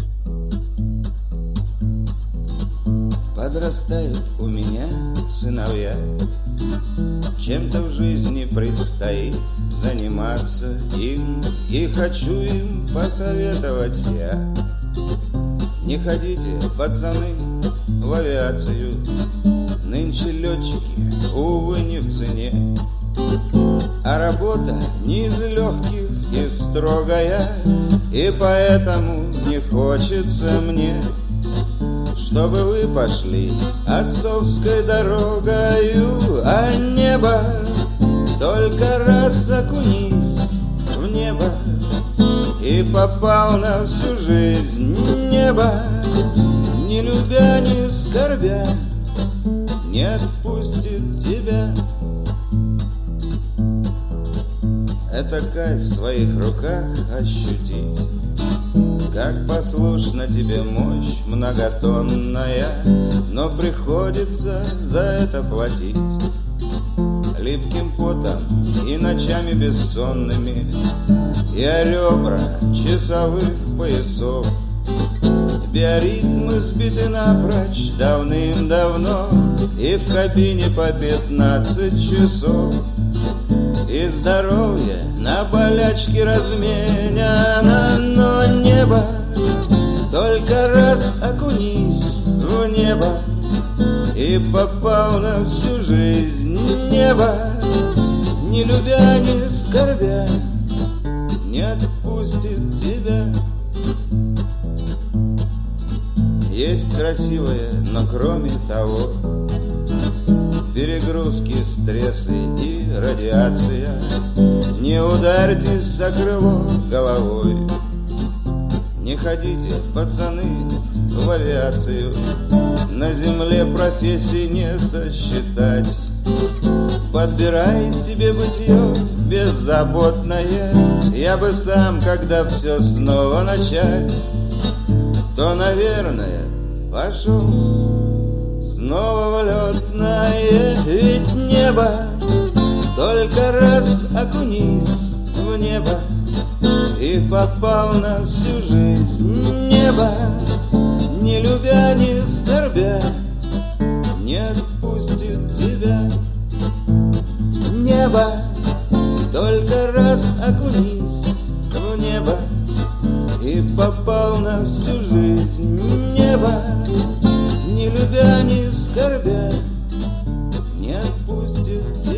Подрастают у меня сыновья, чем-то в жизни предстоит заниматься им, и хочу им посоветовать я: не ходите, пацаны, в авиацию, нынче летчики, увы, не в цене. А работа не из легких и строгая, и поэтому не хочется мне, чтобы вы пошли отцовской дорогою. А небо, только раз окунись в небо, и попал на всю жизнь. Небо, не любя, не скорбя, не отпустит тебя. Это кайф в своих руках ощутить, как послушна тебе мощь многотонная, но приходится за это платить липким потом и ночами бессонными, и о ребра часовых поясов. Биоритмы сбиты напрочь давным-давно, и в кабине по 15 часов. И здоровье на болячки разменяно, но небо, только раз окунись в небо, и попал на всю жизнь. Небо, не любя, не скорбя, не отпустит тебя. Есть красивое, но кроме того перегрузки, стрессы и радиация. Не ударьтесь о крыло головой, не ходите, пацаны, в авиацию. На земле профессий не сосчитать. Подбирай себе бытие беззаботное. Я бы сам, когда все снова начать, то, наверное, пошел снова в летное. Ведь небо, только раз окунись в небо, и попал на всю жизнь. Небо, не любя, не скорбя, не отпустит тебя. Небо, только раз окунись в небо, и попал на всю жизнь. Небо, не любя, не скорбя, не отпустит тебя.